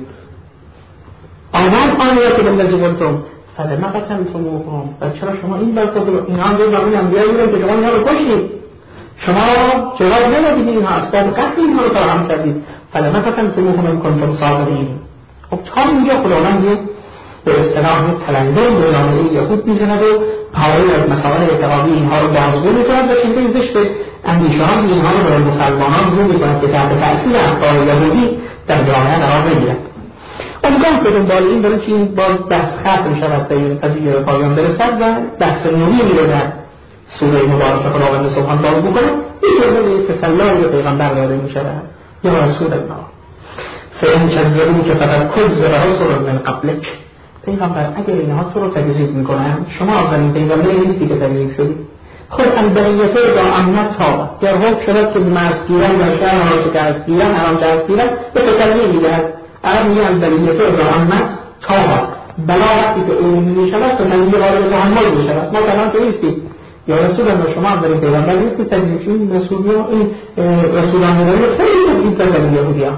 آمد آنیا که بالذی قلتم فلما قتلتموهم. و چرا شما این برکت رو اینها رو برای انبیا میگید که شما اینها رو کشتید؟ شما جواب ندادید، اینها اسباب قتل اینها رو فراهم کردید. فلما قتلتموهم ان کنتم صادقین. خب تا اینجا خداوند به اصطلاح تلنگر به جامعه یهود میزند و پاوری از مسائل اعتقادی اینها رو بازگو میکند و چنین زشت اندیشه‌های اینها رو برای مسلمانان رو میکند که تحت تأثیر افکار یهودی در جامعه قرار بگیرد. امیدوارم که دنبال این برای که این باز دست ختم شود تا این قضیه به پایان برسد و بحث نوعی رو در سوره مبارکه خداوند سبحان باز بکنه. این جمله تسلی به پیغمبر داده میشود یا رسول الله فإن کذبوک فقد کذب رسول من قبلک، پیغمبر اگر اینها تو رو تکذیب میکنن شما اولین پیغمبری نیستی که تکذیب شدی. خود البریته اذا امنت تابت، گر حکم شود که مرز گیرن در شهر حرام که از گیرن حرام که از گیرن به تو تکذیب میدهد. عرب میگه البریته اذا امنت تابت، بلا وقتی که عمومی میشود تو زندگی وارد تحمل میشود. ما کلام تو نیستیم یا رسول الله، شما اولین پیغمبر نیستی تکذیب شدید. رسولان خیلی تکذیب کردن یهودیان.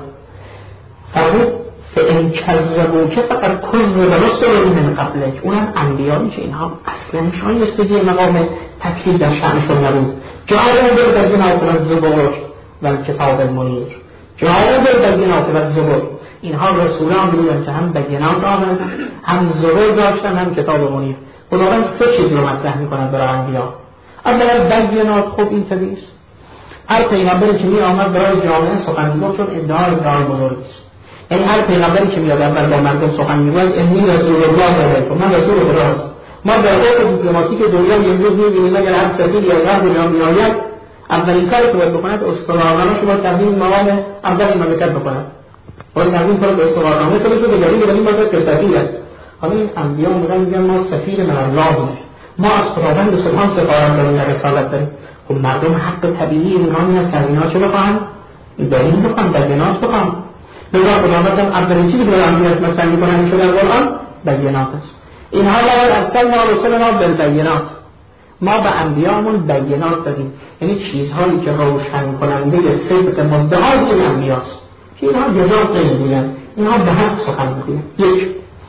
فإن کذبوک فقد کذب رسول من قبلک، اونم انبیایی که اینها اصلا شایستگی مقام تکذیب در شأنشون نبود. جاءوا بالبینات والزبور والکتاب المنیر، جاءوا بالبینات والزبور، اینها رسولان بودن که هم بینات آوردن، هم زبور داشتن، هم کتاب منیر. خداوند سه چیز رو مطرح میکنه برای انبیا. اولا بینات، خب این طبیعی است. هر پیغمبری که می آمد برای جامعه سخن میگفت چون ادعای بزرگی است. یعنی هر پیغمبری که میاد اول با مردم سخن میگوید انی رسول الله علیکم، من رسول خدا هستم. ما در اوج دیپلماتیک دنیا امروز می‌بینیم اگر هر سفیر یا غرب ایران میآید اولین کاری که باید بکند استقرارنامه رو باید تقدیم مقام اول مملکت بکند. باید تقدیم کنه به استقرارنامه خودش رو بگیم ببینیم باید که سفیر است. حالا این انبیا میگن ما سفیر من الله، ما از خداوند سبحان سفارت داریم در رسالت داریم. خب مردم حق طبیعی ایرانی هست از اینا چه بخواهند؟ دلیل بخواهند، بینات بخواهند. لذا خداوند اولین چیزی که برای انبیا مطرح می‌کنه شده در قرآن بینات است. اینها لقد ارسلنا رسلنا بالبینات، ما به انبیامون بینات دادیم، یعنی چیزهایی که روشن کننده صدق مدعای این انبیاست. اینها جزا نمی‌گویند، اینها به حق سخن می‌گویند. یک،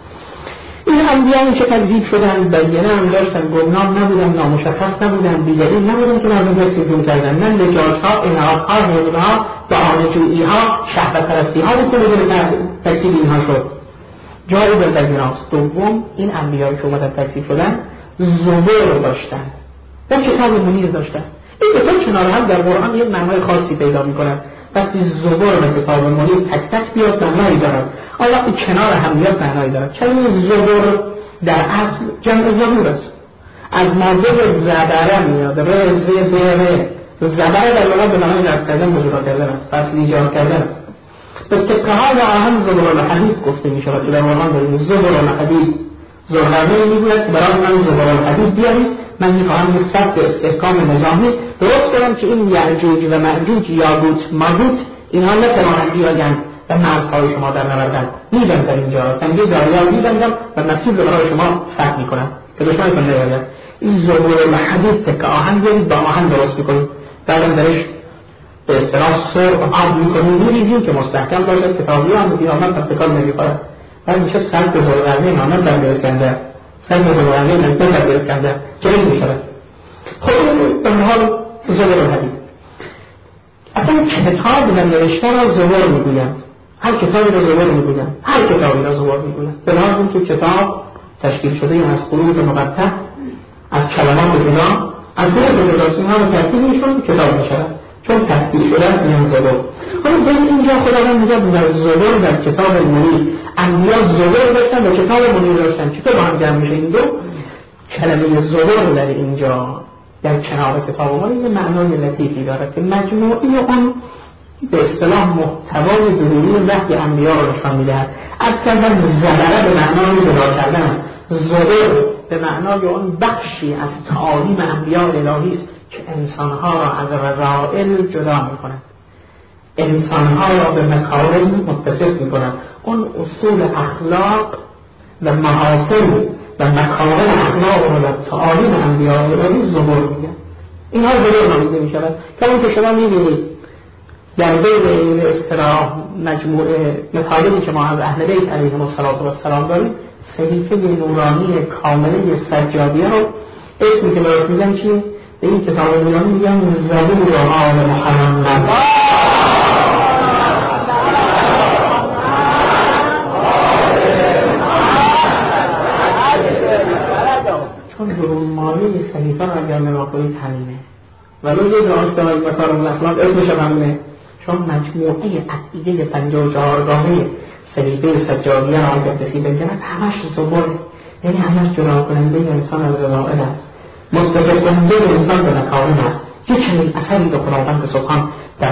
این انبیایی که تکذیب شدن بینه هم داشتن، گمنام نبودن، نامشخص نبودن، بی‌دلیل نبودن که مردم تکذیب می‌کردن، نه لجاج‌ها، انحراف‌ها، حقدها، دعانه‌جویی‌ها، شهوت‌پرستی‌ها بود که بدون تکذیب اینها شد. جایی به بینات. دوم، این انبیایی که اومدن تکذیب شدن زبور داشتن و کتاب منیر داشتن. این دو تا کنار هم در قرآن یک معنای خاصی پیدا می‌کنن. وقتی زبور و کتاب منیر تک تک بیاد معنایی دارن، اما وقتی کنار هم بیاد معنایی دارن. کلمه زبور در اصل جمع زبور است، از ماده زبره میاد، زبره در لغت به معنای رفع کردن، مجرا کردن است، فصل ایجاد کردن است. به تکه های آهن زبور الحدید گفته می شود که در قرآن داریم زبور الحدید. زهرانی میگوید که برای من زبور الحدید بیارید، من میخواهم یک سبک استحکام نظامی درست کنم که این یعجوج و معجوج یاگوت ماگوت اینها نتوانند بیایند و مرزهای شما در نوردن. میبندم اینجا تنگه داریا میبندم و مسیر رو برای شما سخت میکنم که دشمنتون نیاید. این زبور الحدید تکه آهن بیارید با آهن درست میکنید، بعدم درش به اصطلاح سرخ آب میکنیم میریزیم که مستحکم باشد، کتابی هم قیامت ابتکار نمیخورد. بعد میشه سنگ زرقرنه نامه زنده اسکنده، سنگ زرقرنه نامه زنده اسکنده جایی میشود. خب به حال زبور الحدید اصلا کتاب و نوشتن را زبور میگویند، هر کتابی را زبور میگویند، هر کتابی را زبور میگویند. به لازم که کتاب تشکیل شده از حروف مقطع، از کلمات بنا، از حروف جداسی ها رو ترتیب میشون کتاب میشود، چون تحقیل شده است میان زبور. ولی در اینجا خداوند میگه در زبور در کتاب منیر، انبیا زبور داشتن و کتاب منیر داشتن. چطور با هم جمع میشه این دو؟ کلمه زبور در اینجا در کنار کتاب منیر یه معنای لطیفی داره که مجموعی اون به اصطلاح محتوای درونی وحی انبیا رو نشان میدهد. از کردن زبره به معنای جدا کردن است، زبور به معنای اون بخشی از تعالیم انبیا الهی است که انسانها را از رذائل جدا می‌کند، انسانها را به مکارم متصف می‌کند. اون اصول اخلاق و محاسن و مکارم اخلاق را در تعالیم انبیا الهی زبور میگن. اینها زبور نامیده می‌شود. همون که شما می‌بینید در بین این اصطلاح مجموعه مطالبی که ما از اهل بیت علیهم السلام داریم، صحیفه نورانی کامله سجادیه رو اسمی که براش میگن چیه؟ به این کتاب نورانی میگن زبور آل محمد. چون درونمانی صحیفه رو اگر نگاه کنید همینه، ولو یه دانشگاه مکارم الاخلاق اسمش همینه، چون مجموعه عقیده 54 گانه صحیفه سجادیه رو اگر کسی بگند همش زبور، یعنی همش جدا کننده انسان از رذائل است، متفق کننده انسان به مکارم است. یک چنین اثری به خداوند سبحان دست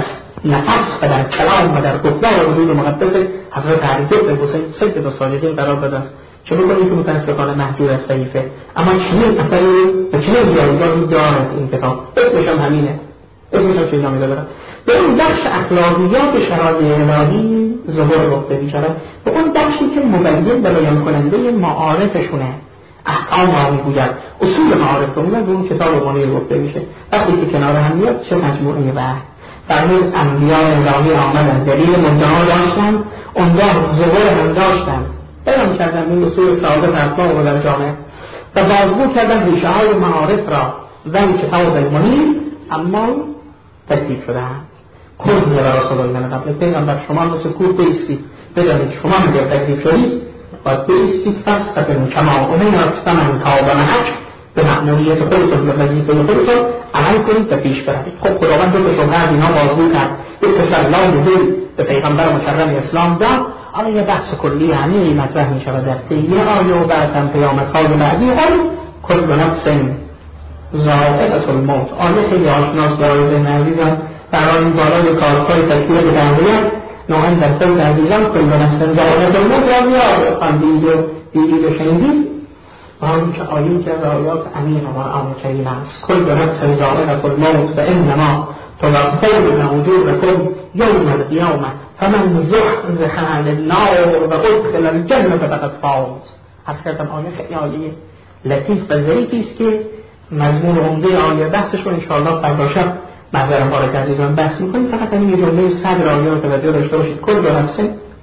نفس و در کلام و در گفتار وجود مقدس حضرت علی طب حسین سید و ساجدین قرار داده است. چه بکنید که متاسفانه محجور از صحیفه، اما چنین اثری و چنین جایگاهی دارد این کتاب. اسمش هم همینه، اسمش هم چنین نامی دارد. به اون بخش اخلاقیات شرایع الهی ظهور گفته می‌شود، به اون بخشی که مبین و بیان کننده معارفشونه، احکام را میگوید، اصول معارف رو میگوید، به اون کتاب منیر گفته میشه. وقتی که کنار هم میاد چه مجموعه وحی فرمود انبیاء الهی آمدن، دلیل منتها داشتن، اونجا ظهور هم داشتن، بیان کردن این اصول ثابت اطلاق و در جامعه و بازگو کردن ریشه های معارف را و کتاب المنیر، اما تکذیب شدن. کل رسول الله قبل پیغمبر شما مثل کور بیستید، بدانید شما میگه تکذیب شدید باید بیستید فستقیموا کما امرت فمن تاب معک، به مأموریت خودتون به وظیفه خودتون عمل کنید و پیش بروید. خب خداوند دو تا شبهه از اینها بازگو کرد، یک تسلای دل به پیغمبر مکرم اسلام داد. حالا یه بحث کلی همین مطرح می شود در طی آیه و بعدم پیامدهای بعدی هم. کل نفس ذائقة الموت، آیه خیلی آشناست برای ذهن عزیزان، برای بالای کارهای تصویر به تنبیه نوعا در خود عزیزان کل نفس ذائقة الموت را زیاد خواندید و دیدید و شنیدید و همون که آیه که از آیات امین و قرآن کریم است. کل نفس ذائقة الموت و انما توفون اجورکم یوم القیامه فمن زحزح عن النار و ادخل الجنة فقد فاز. از کردم آیه خیلی آیه لطیف و ظریفی است که مضمون عمده آیه بحثش رو انشاءالله فردا شب محضر مبارک عزیزان بحث می‌کنیم. فقط همین یه جمله صدر آیه رو توجه داشته باشید. کل نفس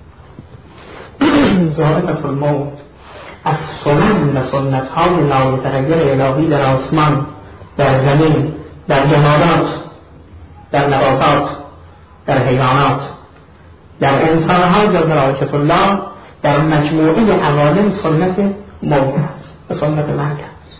ذائقة الموت، از سنن و سنت‌های نامتغیر الهی در آسمان، در زمین، در جمادات، در نباتات، در حیوانات، در انسان‌ها جز رایت الله، در مجموعه عوالم سنت موت است و سنت مرگ است.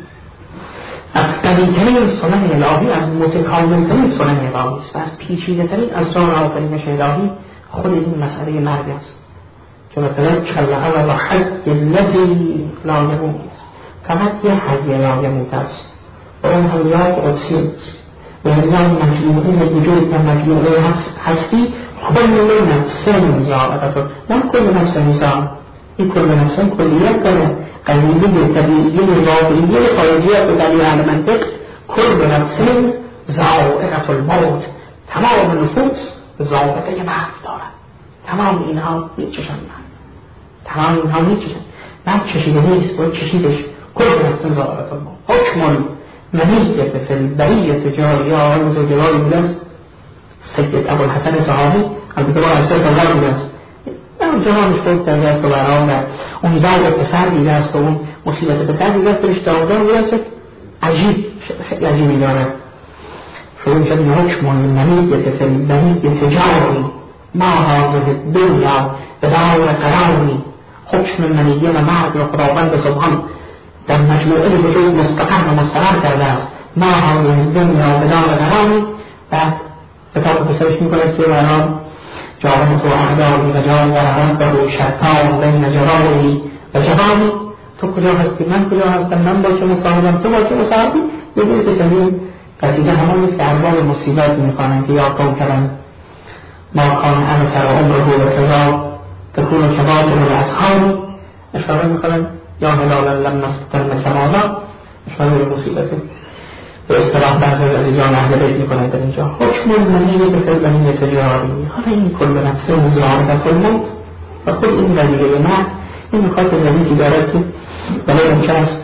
از قوی‌ترین سنن الهی، از متکامل‌ترین سنن الهی است و از پیچیده‌ترین اسرار آفرینش الهی خود این مسئله مرگ است. چون مثلا کل علی الحی الذی لا یموت، فقط یه حی لا یموت است و اون حیات قدسی است و این مجموعه وجود و مجموعه هستی. کل نفس ذائقة، نه کل نفس انسان، این کل نفس کلیت داره، قلیلی طبیعی واقعی خارجیت و دلیل اهل منطق. کل نفس ذائقة الموت، تمام نفوس ذائقه مرگ دارد، تمام اینها میچشن مرگ، تمام اینها میچشن مرگ، چشیده نیست باید چشیدش. کل نفس ذائقة الموت حکم منیت فی البریة جاریه. آقای بزرگواری بودست سید ابوالحسن طحاوی، البته با احساس نظر بودست، جهانش خود در دست و برام در اون زال پسر دیده است و اون مصیبت پسر دیده است، برش داغدار بودست. عجیب، خیلی عجیبی داره. شروع میشد این حکم منیت فی البریة جاریه ما هذه الدنیا به دار قراری. حکم منیه و مرگ را خداوند سبحان در مجموعه وجود مستقر و مستقر کرده است. ما هذه الدنیا به دار قراری. و کتاب پسرش میکند که برام جاوه تو اعداری و جان و رحمت و شرطان بین جراحی و جوانی. تو کجا هستی، من کجا هستم، من با چه مصاحبم، تو با چه مصاحبی. یه دیگه که چنین قصیده همان است که ارباب مصیبت میخوانند که یا قوم کردن ما کان امسر و عمره و کذا تکون کباب و اصحابی. اشاره میکنن یا هلالا لم نستطر کمالا، اشاره به مصیبته. به اصطلاح بعضی از عزیزان اهل بیت میکنند در اینجا حکم المنیه به فلبنیه تجاری. حالا این کل نفس ذائقة الموت و خود این وزیره مرگ این نکات ظریفی دارد که ولی ممکن است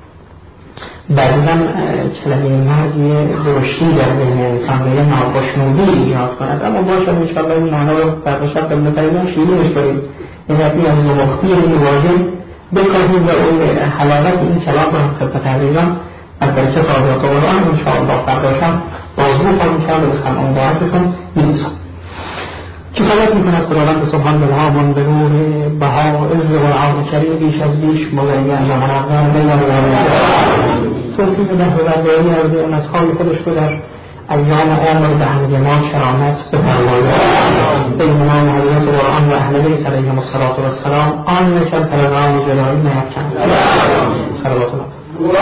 بعضا کلمه مرگ درشتی در ذهن انسان به یه ناخشنودی ایجاد کند، اما باشد انشاءالله این معنی رو فردا شب به متعیدان شیرینش کنیم، یعنی از زمختی این واژه بکاهیم و اون حلاوت این کلام رو خدمت عزیزان از برکت آیات قرآن انشاءالله فردا شب بازگو خواهیم کرد و بسم امیدوارتتون می‌رسم. کفایت میکند خداوند سبحان بالهامون به نور بها عز قرآن کریم بیش از بیش مزین و منور بیان توفیق به هدایایی از نعمت‌های خودش رو در ایام عمر به همه ما شرامت بفرماید. به ایمان حضرت قرآن و اهل بیت علیهم الصلاة و السلام آن نشان تلقان جلالی نیفکن صلوات الله.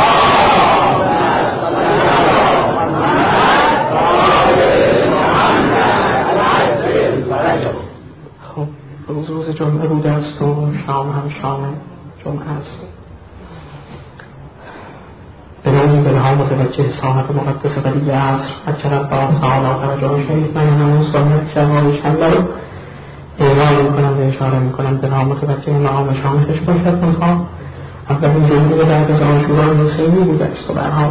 روز جمعه بوده است و شام هم شام جمعه است. به نوعی دلها متوجه صاحب مقدس ولی عصر اجرت با تعالی توجه شریف من همون سنت شبهای شنبه رو اعلام میکنم و اشاره میکنم دلها متوجه مقام شامش باشد. منها اولین جمعه بعد از عاشورای حسینی بوده است و برها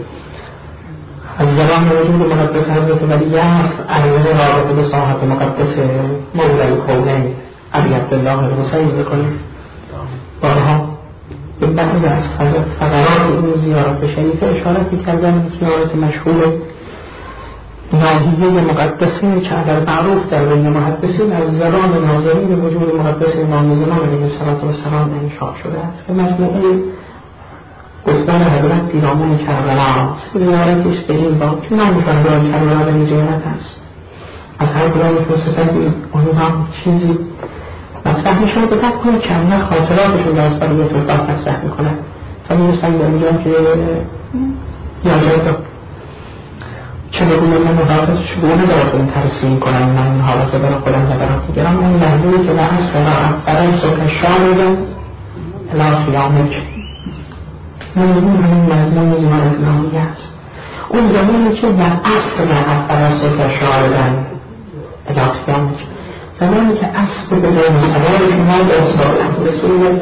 از زبان وجود مقدس حضرت ولی عصر عرضه رابطه به صاحب مقدس مولای کونین علی عبدالله الحسین بکنیم. بارها به بعضی از فقرات این زیارت شریفه اشارتی کردن. زیارت مشهور ناحیه مقدسه که اگر معروف در بین محدثین از زبان ناظرین وجود مقدس امام زمان علیه السلام انشاء شده است که مجموعه گفتار حضرت پیرامون کربلا است. زیارتی است به این باب که نمی‌شود برای کربلا به زیارت است. از هر کدام فلسفه‌ای اونها چیزی مطرح می‌شود و بعد کنه کاملا خاطراتشون از برای توقف مطرح می‌کنن تا می‌رسن به اونجا که یادت چه بگویم من مطابقش شروع ندارم ترسیم کنم من این حالت برای خودم و برای دیگران. اون لحظه‌ای که به اصلا برای صبح شامل الی قیامت مضمون همین مضمون زیارت نامی است. اون زمانی که در اصل برای صبح شامل الی قیامت زمانی که اصل به سوال شما به صورت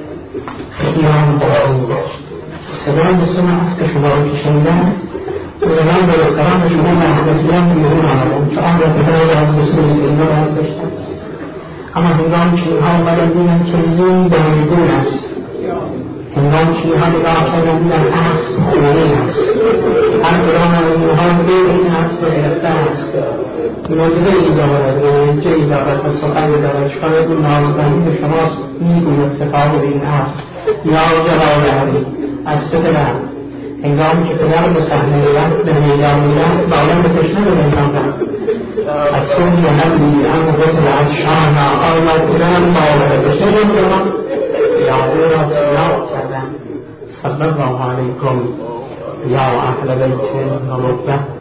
خیام بازی داشت صدای بسیار اصل شما رو که شنیدن زمان به احترام شما محبتیان بیرون آمدن که آن را به از بسیار اینها را از داشتن. اما هنگام که اینها آمدن دیدن که زین به میگون است، هنگام که اینها نگاه کردن دیدن اصل خونین است، هر کدام از اینها به این اصل گرفته است. نوجده ای دارد و نوجه ای دارد و سخن دارد شاید اون نازدانی به شما میگوید کتاب این اصل یا جلال علی از سفرم هنگامی که پدر به صحنه رفت به میدان میرفت بالا به تشنه به میدان رفت از سوی نبی امروز العشان آمد بودن بالا به تشنه به میدان یاده را سیاه کردن صلی الله علیکم یا اهل بیت و مبدن